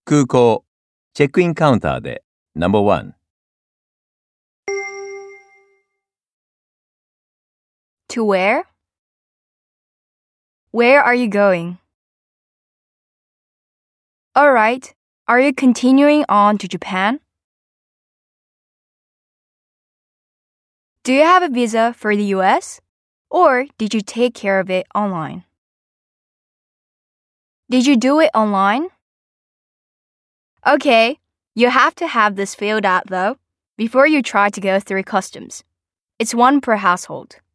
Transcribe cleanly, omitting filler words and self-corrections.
空港、チェックインカウンターで No.1 To where? Where are you going? Alright, are you continuing on to Japan? Do you have a visa for the US? Or did you take care of it online? Did you do it online? Okay, you have to have this filled out though, before you try to go through customs. It's one per household.